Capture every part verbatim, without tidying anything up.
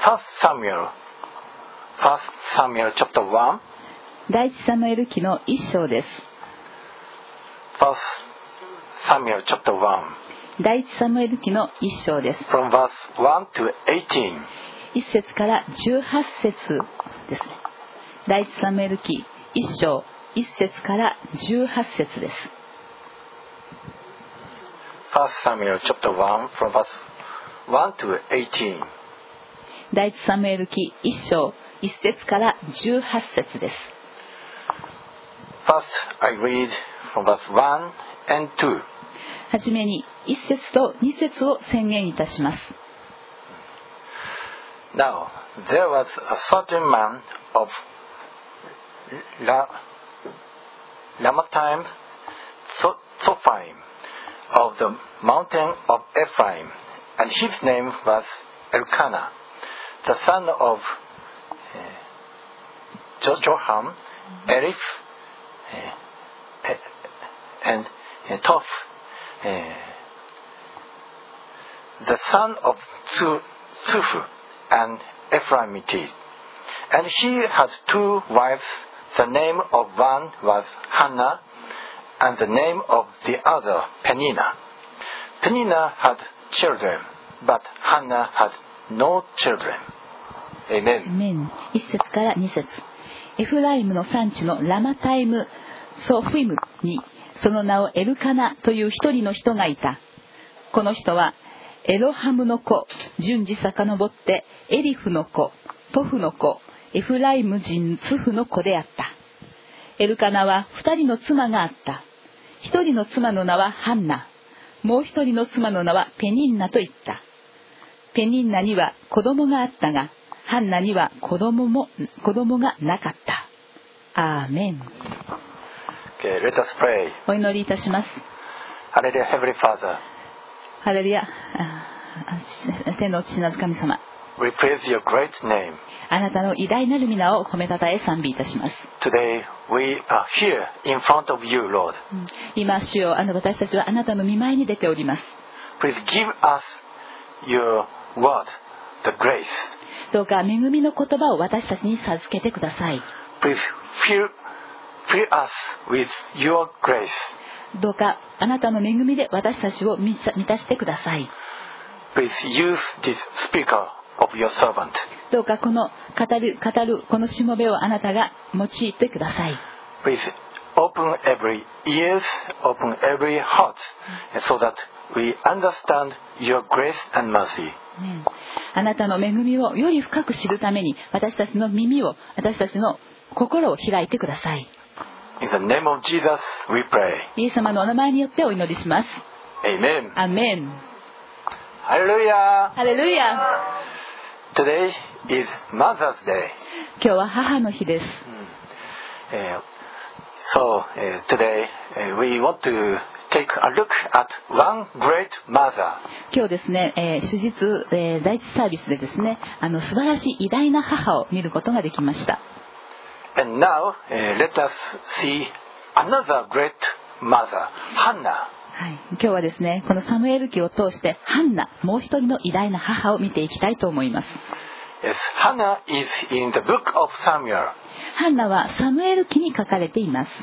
First Samuel, First Samuel chapter one. 第一サムエル記の一章です。 First Samuel chapter one. 第一サムエル記の一章です。 From verse one to eighteen. 一節から十八節ですね。第一サムエル記一章一節から十八節です。 First Samuel chapter one from verse one to eighteen. 第一サムエル記一章一節から十八節です。 First, I read from verse one and two. はじめに一節と二節を宣言いたします。 Now, there was a certain man of La, Ramathaim Zophim of the mountain of Ephraim, and his name was Elkanah, the son of uh, Joram, Eliph, uh, and uh, Toph, uh, the son of Tuph and Ephraimites. And he had two wives. The name of one was Hannah, and the name of the other Peninnah. Peninnah had children, but Hannah had no children. Amen. アメン。一節から二節。エフライムの産地のラマタイムソフィムにその名をエルカナという一人の人がいた。この人はエロハムの子、順次遡ってエリフの子、トフの子、エフライム人ツフの子であった。エルカナは二人の妻があった。一人の妻の名はハンナ、もう一人の妻の名はペニンナと言った。ペニンナには子供があったが、ハンナには子供も子供がなかった。アーメン。 Okay, let us pray. お祈りいたします。 Hallelujah, Heavenly Father. ハレルヤ、天の父なる神様。 We praise your great name. あなたの偉大なる皆を褒めたたえ賛美いたします。 Today we are here in front of you, Lord. 今、主よ、あの私たちはあなたの御前に出ております。 Please give us your word, the grace. どうか恵みの言葉を私たちに授けてください。 Please fill, fill us with your grace. どうかあなたの恵みで私たちを満たしてください。 Please use this speaker of your servant. どうかこの語る語るこのしもべをあなたが用いてください。 Please open every ears, open every heart, so that we understand your grace and mercy. あなたの恵みをより深く知るために私たちの耳を私たちの心を開いてください。 In the name of Jesus, we pray. イエス様のお名前によってお祈りします。 Amen. アメン。 Hallelujah. ハレルヤ。 Today is Mother's Day. 今日は母の日です。 Uh, so uh, today uh, we want to take a look at one great mother. 今日ですね、えー、手術、えー、第一サービスでですね、あの素晴らしい偉大な母を見ることができました。 And now uh, let us see another great mother, Hannah. はい、今日はですね、このサムエル記を通してハンナ、もう一人の偉大な母を見ていきたいと思います。 Yes, Hannah is in the book of Samuel. ハンナはサムエル記に書かれています。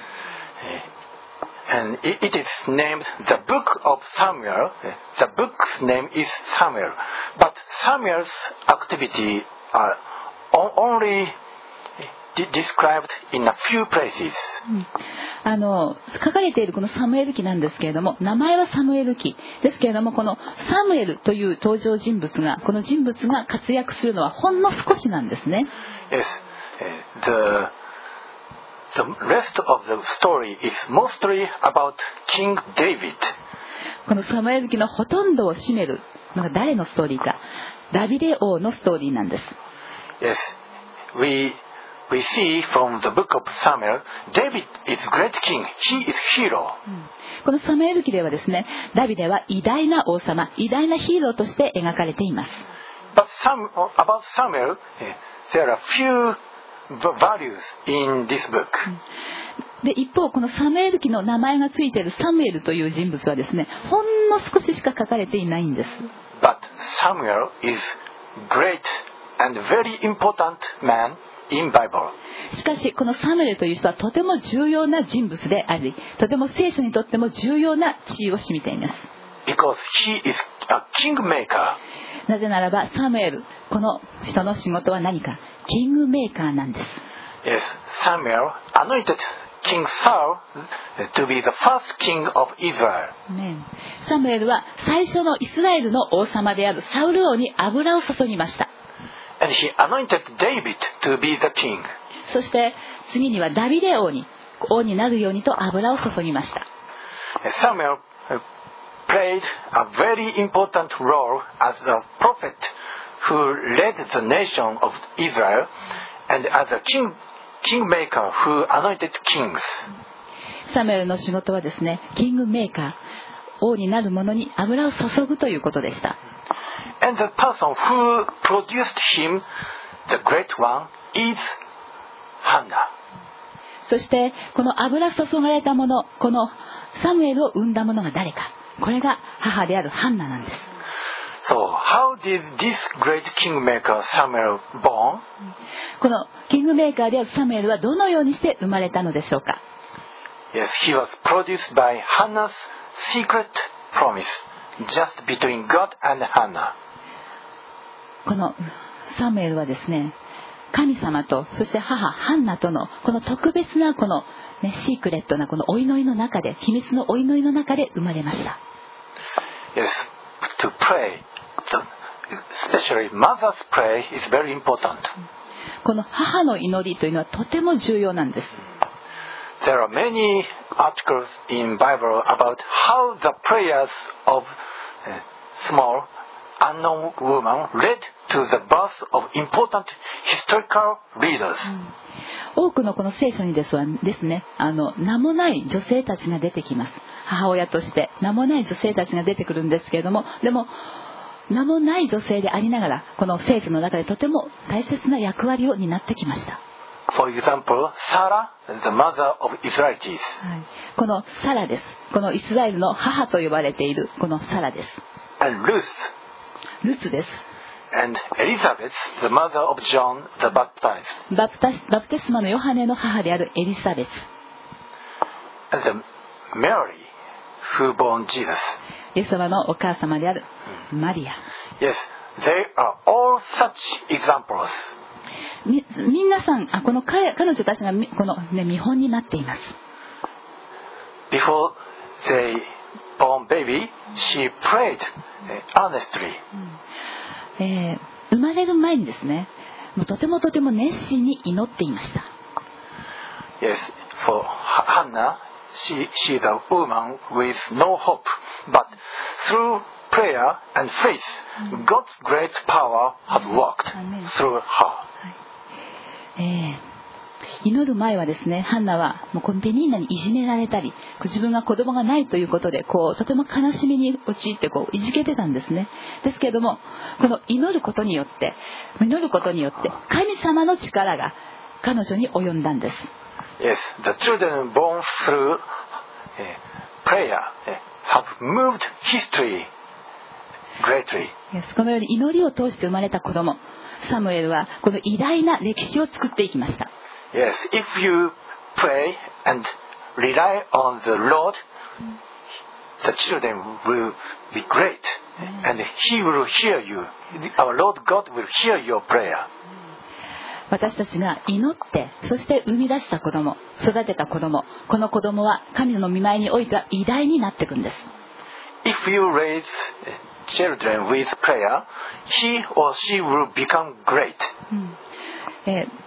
And it, it is named the book of Samuel. The book's name is Samuel. But Samuel's activity are only described in a few places. あの書かれているこのサムエル記なんですけれども、名前はサムエル記ですけれども、このサムエルという登場人物がこの人物が活躍するのはほんの少しなんですね。 Yes, the the rest of the story is mostly about King David. このサムエル記のほとんどを占めるのが誰のストーリーか、ダビデ王のストーリーなんです。 Yes, we we see from the book of Samuel, David is great king. He is hero. このサムエル記ではですね、ダビデは偉大な王様、偉大なヒーローとして描かれています。 But some about Samuel, there are few values in this book. で一方このサムエル記の名前がついているサムエルという人物はですね、ほんの少ししか書かれていないんです。 But Samuel is great and very important man in Bible. しかしこのサムエルという人はとても重要な人物であり、とても聖書にとっても重要な地位を占めています。 Because he is a kingmaker. なぜならばサムエル、この人の仕事は何か、キングメーカーなんです。 Yes, Samuel anointed King Saul to be the first king of Israel. サムエルは最初のイスラエルの王様であるサウル王に油を注ぎました。 And he anointed David to be the king. そして次にはダビデ王に王になるようにと油を注ぎました。 Samuel played a very important role as a prophet who led the nation of Israel and as a king, kingmaker who anointed kings. サムエルの仕事はですね、キングメーカー、王になる者に油を注ぐということでした。 And the person who produced him, the great one, is Hannah. そしてこの油注がれた者、このサムエルを生んだ者が誰か、これが母であるハンナなんです。 So how did this great kingmaker Samuel born? このキングメーカーであるサムエルはどのようにして生まれたのでしょうか。 Yes, he was produced by Hannah's secret promise, just between God and Hannah. このサムエルはですね、神様とそして母ハンナとのこの特別なこの、ね、シークレットなこのお祈りの中で、秘密のお祈りの中で生まれました。 Yes, to pray, especially mother's prayer is very important. この母の祈りというのはとても重要なんです。 There are many articles in Bible about how the prayers of small unknown woman led to the birth of important historical leaders. 多くのこの聖書にですはですね、あの名もない女性たちが出てきます。母親として名もない女性たちが出てくるんですけれども、でも名もない女性でありながら、この聖書の中でとても大切な役割を担ってきました。 For example, Sarah, the mother of Israelites. はい、このサラです。このイスラエルの母と呼ばれているこのサラです。 And Ruth. ルツです。 And Elizabeth, the mother of John the Baptist. バプタスバプテスマのヨハネの母であるエリザベス。 And the Mary, who born Jesus. イエス様のお母様であるマリア。 Yes, they are all such examples. み皆さん、あこの 彼, 彼女たちがこの、ね、見本になっています。 Before they born baby, she prayed earnestly. えー、生まれる前にですね、もうとてもとても熱心に祈っていました。 Yes, for Hannah, she she is a woman with no hope, but through prayer and faith, God's great power has worked through her. えー、祈る前はですね、ハンナはもうこのペニーナにいじめられたり、自分が子供がないということでこうとても悲しみに陥ってこういじけてたんですね。ですけれども、この祈ることによって祈ることによって神様の力が彼女に及んだんです。 Yes, the children born through uh, prayer have moved history greatly. Yes, このように祈りを通して生まれた子供、サムエルはこの偉大な歴史を作っていきました。 Yes, if you pray and rely on the Lord, the children will be great, and He will hear you. Our Lord God will hear your prayer. 私たちが祈ってそして生み出した子供、育てた子供、この子供は神の御前においては偉大になっていくんです。 If you raise children with prayer, he or she will become great. うんえー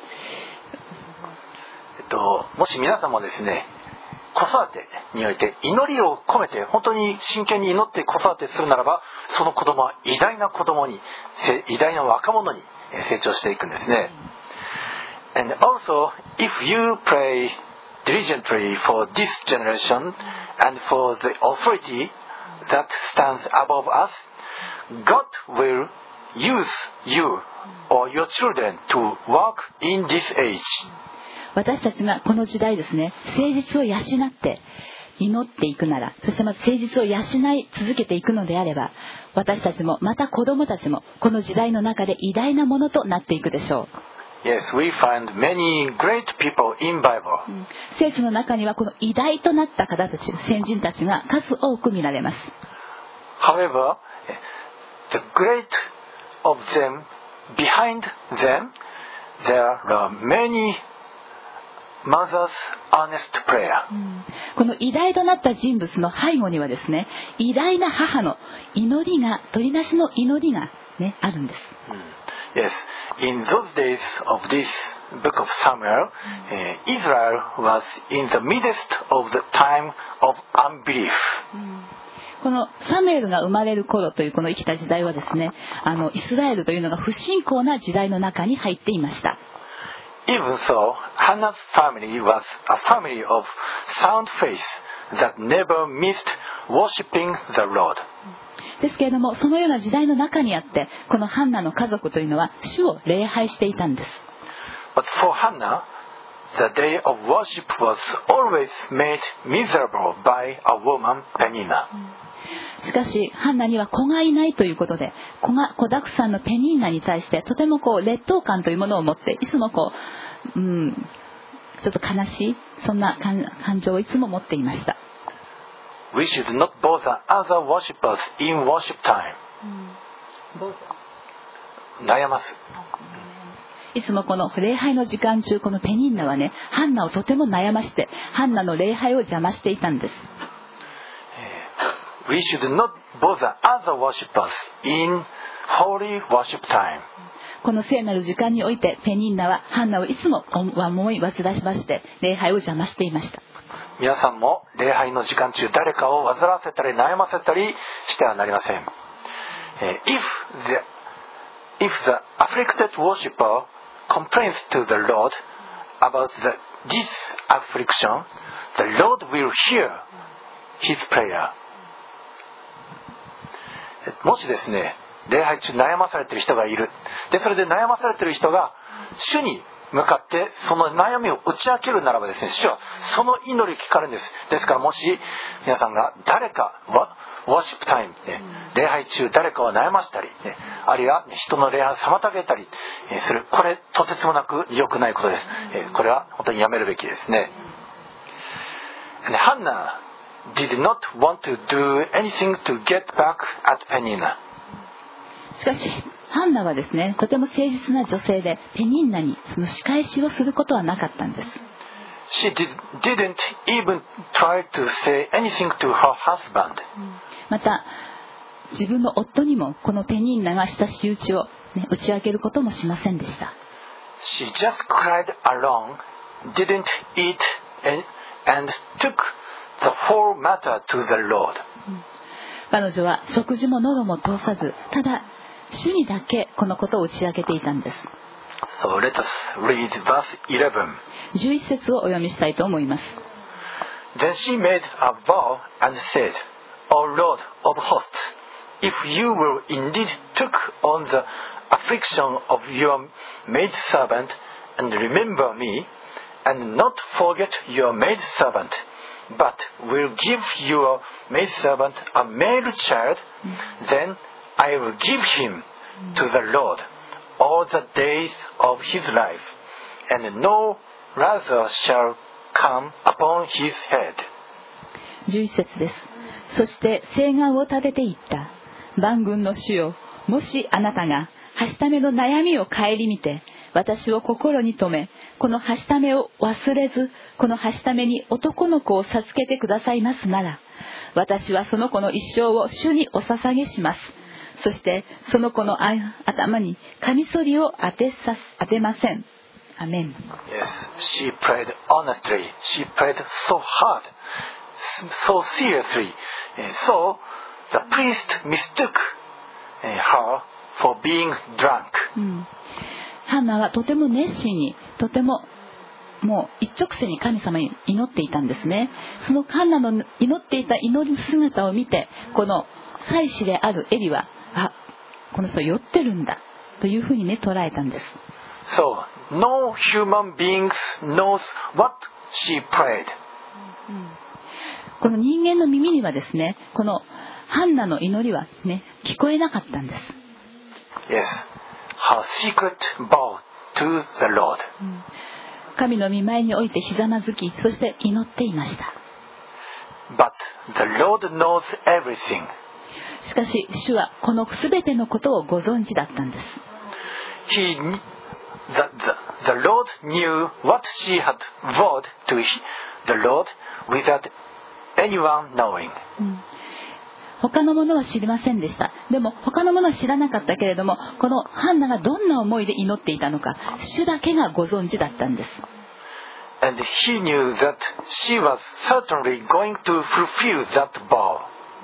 えっと、もし皆さんもですね、子育てにおいて祈りを込めて本当に真剣に祈って子育てするならば、その子供は偉大な子供に、偉大な若者に成長していくんですね。And also, if you pray diligently for this generation and for the authority that stands above us, God will use you or your children to work in this age. 私たちがこの時代ですね、誠実を養って祈っていくなら、そしてまた誠実を養い続けていくのであれば、私たちもまた子供たちもこの時代の中で偉大なものとなっていくでしょう。 Yes, we find many great people in Bible. 聖書の中にはこの偉大となった方たち、先人たちが数多く見られます。 However, the great of them, behind them, there are many mothers' honest prayer. この偉大となった人物の背後にはですね、偉大な母の祈りが、取りなしの祈りが、ね、あるんです。 Yes, in those days of this book of Samuel, uh, Israel was in the midst of the time of unbelief. このサムエルが生まれる頃というこの生きた時代はですね、あのイスラエルというのが不信仰な時代の中に入っていました。 Even so, Hannah's family was a family of sound faith that never missed worshiping the Lord. ですけれども、そのような時代の中にあって、このハンナの家族というのは主を礼拝していたんです。 But for Hannah, the day of worship was always made miserable by a woman, Penina. しかし、ハンナには子がいないということで、子が子だくさんのペニンナに対してとてもこう劣等感というものを持って、いつもこう、うん、ちょっと悲しい、そんな感情をいつも持っていました。 We should not bother other worshippers in worship time. 悩ます。 いつもこの礼拝の時間中、このペニンナはね、ハンナをとても悩まして、ハンナの礼拝を邪魔していたんです。 We should not bother other worshippers in holy worship time. この聖なる時間において、ペニンナはハンナをいつも思い煩わしまして、礼拝を邪魔していました。 皆さんも礼拝の時間中、誰かを煩わせたり悩ませたりしてはなりません。If the, if the afflicted worshipper complains to the Lord about the, this affliction, the Lord will hear his prayer. もしですね、礼拝中悩まされている人がいる。で、それで悩まされている人が主に向かってその悩みを打ち明けるならばですね、主はその祈りを聞かれるんです。ですからもし皆さんが誰かワーシップタイム、ね、礼拝中誰かを悩ましたり、ね、あるいは人の礼拝を妨げたりする、これとてつもなく良くないことです。これは本当にやめるべきですね。ハンナdid not want to do anything to get back at Penina. しかしハンナはですね、とても誠実な女性で、ペニンナにその仕返しをすることはなかったんです。 She did, didn't even try to say anything to her husband. また自分の夫にもこのペニンナがした仕打ちを、ね、打ち明けることもしませんでした。 She just cried alone, didn't eat and, and took the whole matter to the Lord. 彼女は食事も喉も通さず、ただ主にだけこのことを打ち明けていたんです。 So let us read verse eleven. じゅういち節をお読みしたいと思います。 Then she made a vow and said, O Lord of hosts, if you will indeed took on the affliction of your maidservant and remember me, and not forget your maidservant, but will give your maidservant a male child, then I will give him to the Lord all the days of his life, and no razor shall come upon his head. じゅういち節です。そして誓願を立てていった。万軍の主よ、もしあなたがはしための悩みを顧みて、私を心に留め、このはしためを忘れず、このはしために男の子を授けてくださいますなら、私はその子の一生を主にお捧げします。そしてその子の頭にカミソリを当てさ当てません。アメン。 Yes, she prayed honestly. She prayed so hard, so seriously. So the priest mistook her for being drunk. うん、ハンナはとても熱心に、とてももう一直線に神様に祈っていたんですね。そのハンナの祈っていた祈る姿を見て、この祭司であるエリは、あ、この人酔ってるんだというふうにね捉えたんです。 So no human beings knows what she prayed. この人間の耳にはですね、このハンナの祈りはね、聞こえなかったんです。 Yes, her secret bow to the Lord. 神の御前においてひざまずき、そして祈っていました。 But the Lord knows everything. しかし主はこのすべてのことをご存知だったんです。 He, the, the, the Lord knew what she had vowed to the Lord without anyone knowing. 他のものは知りませんでした。でも他のものは知らなかったけれども、このハンナがどんな思いで祈っていたのか、主だけがご存知だったんです。 And he knew that she was certainly going to fulfill that vow.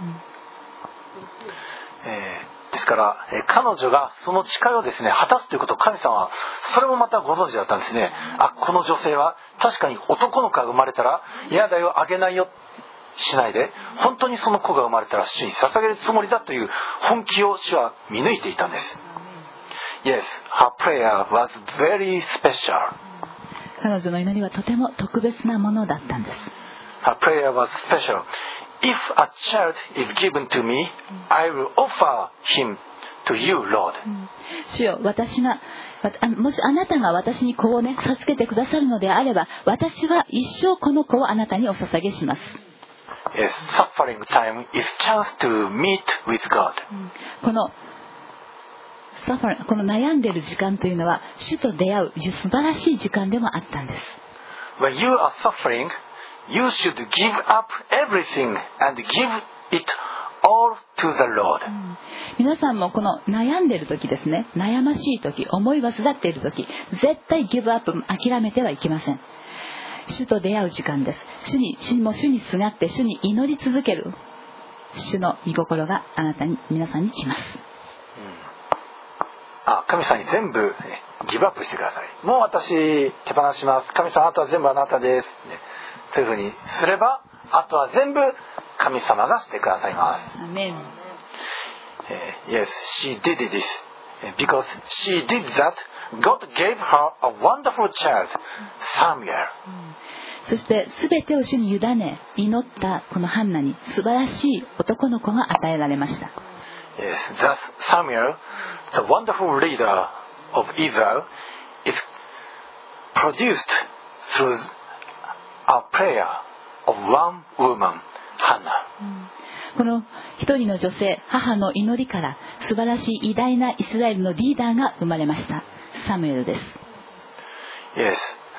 えー、ですから、えー、彼女がその誓いをですね果たすということを神様はそれもまたご存知だったんですね。あ、この女性は確かに男の子が生まれたら嫌だよ、あげないよしないで、本当にその子が生まれたら主に捧げるつもりだという本気を主は見抜いていたんです。Yes, her prayer was very special. 彼女の祈りはとても特別なものだったんです。 Her prayer was special. If a child is given to me, I will offer him to you, Lord. 主よ、私がもしあなたが私に子をね授けてくださるのであれば、私は一生この子をあなたにお捧げします。 Yes, suffering time is chance to meet with God. このサファリン、この悩んでいる時間というのは主と出会う素晴らしい時間でもあったんです。 When you are suffering, you should give up everything and give it all to the Lord. 皆さんもこの悩んでいる時ですね、悩ましい時、思い煩っている時、絶対ギブアップ、諦めてはいけません。主と出会う時間です。主に、主にも主にすがって主に祈り続ける主の御心があなたに、皆さんに来ます。 あ、神様に全部、ね、ギブアップしてください。もう私手放します。神様、あとは全部あなたです、ね、というふうにすれば、あとは全部神様がしてくださいます。 アメン。 Yes, she did this because she did that. God gave her a wonderful child, Samuel. そして全てを主に委ね祈ったこのハンナに素晴らしい男の子が与えられました。 Yes, thus Samuel, the wonderful leader of Israel, is produced through a prayer of one woman, Hannah. この一人の女性、母の祈りから素晴らしい偉大なイスラエルのリーダーが生まれました。サムエルです。 Yes,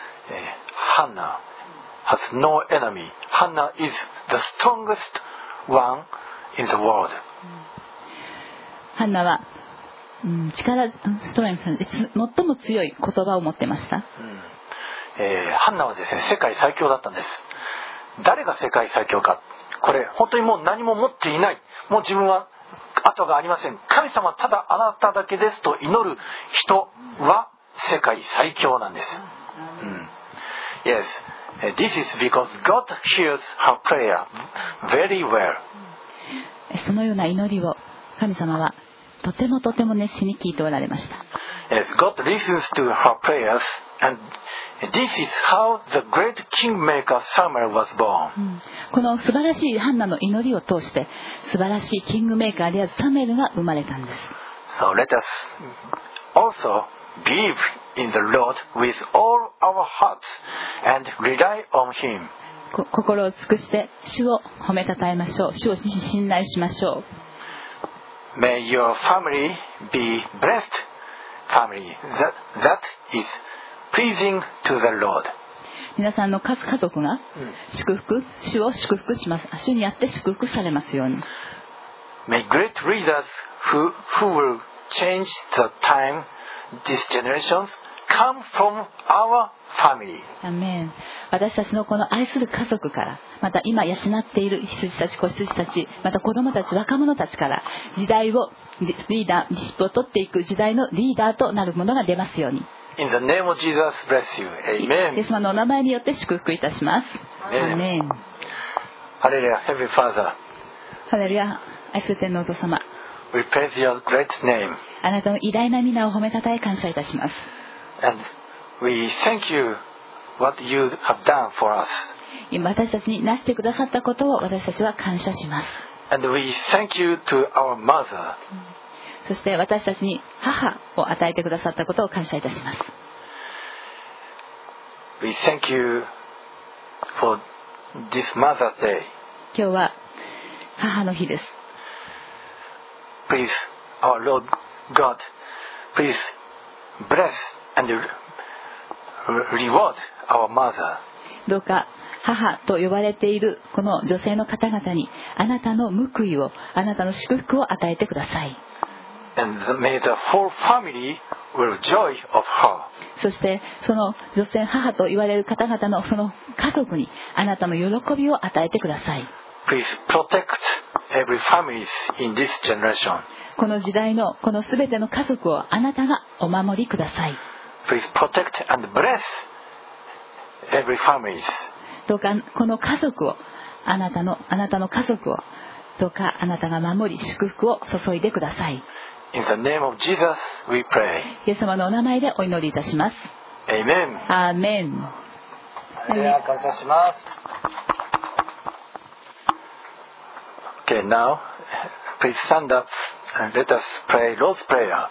Hannah has no enemy. Hannah is the strongest one in the world. ハンナは、うん、力、ストレングス、最も強い言葉を持ってました。うんえー、ハンナはですね、世界最強だったんです。誰が世界最強か。これ本当にもう何も持っていない。もう自分は後がありません。神様ただあなただけですと祈る人は世界最強なんです。うん、Yes, this is because God hears her prayer very well. そのような祈りを神様はとてもとても熱心に聞いておられました。 Yes, God listens to her prayers, and this is how the great kingmaker Samuel was born. うん、この素晴らしいハンナの祈りを通して素晴らしいキングメーカーであるサムエルが生まれたんです。 So let us also believe in the Lord with all our hearts and rely on Him. 心を尽くして主を褒めたたえましょう。主を信頼しましょう。 May your family be blessed family that, that is pleasing to the Lord. 皆さんの家族が祝福、主を祝福します。主にあって祝福されますように。 May great leaders who, who will change the time, these generations, come from our family. アメン。私たちのこの愛する家族から、また今養っている羊たち、子羊たち、また子供たち、若者たちから時代をリーダー、リシップを取っていく時代のリーダーとなるものが出ますように。 In the name of Jesus, bless you. Amen. イエス様のお名前によって祝福いたします。アメン。 ハレルヤ、Heavenly Father. ハレルヤ、愛する天のお父様。 We praise your great name. あなたの偉大な皆を褒めたたえ感謝いたします。 And we thank you what you have done for us. 今私たちになしてくださったことを私たちは感謝します。 And we thank you to our mother. そして私たちに母を与えてくださったことを感謝いたします。 We thank you for this Mother's Day. 今日は母の日です。 Please, our Lord God, please bless and reward our mother. どうか母と呼ばれているこの女性の方々にあなたの報いを、あなたの祝福を与えてください。 And may the whole family will joy of her. そしてその女性母と言われる方々のその家族にあなたの喜びを与えてください。 Please protect every family in this generation. この時代のこのすべての家族をあなたがお守りください。 Please protect and bless every family. どうかこの家族をあなたのあなたの家族をどうかあなたが守り祝福を注いでください。 In the name of Jesus, we pray. イエス様のお名前でお祈りいたします。 Amen. アーメン。 感謝します。Okay, now, please stand up and let us pray Lord's Prayer.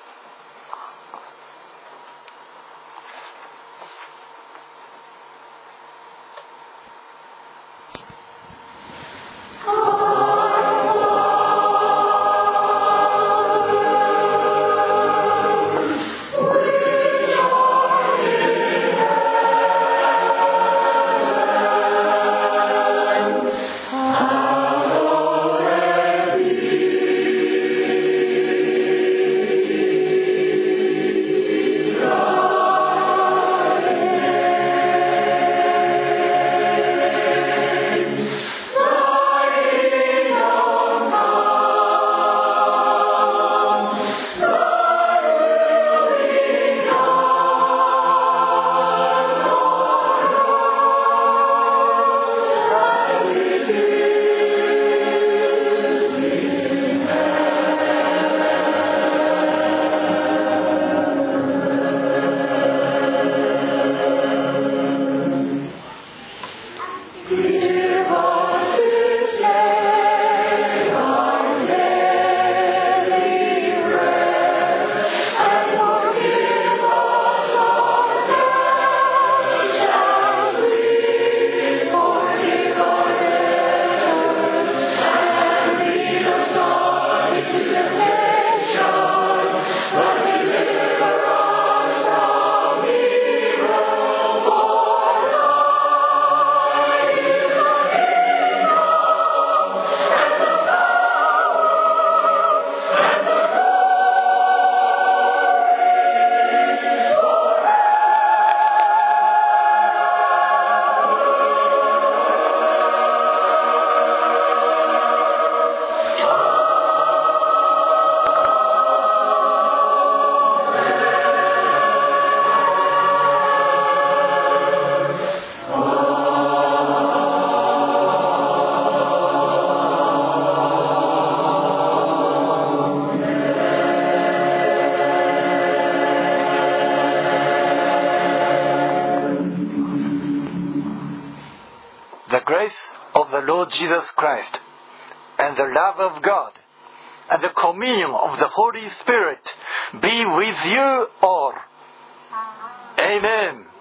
The grace of the Lord Jesus Christ and the love of God and the communion of the Holy Spirit be with you all. Amen.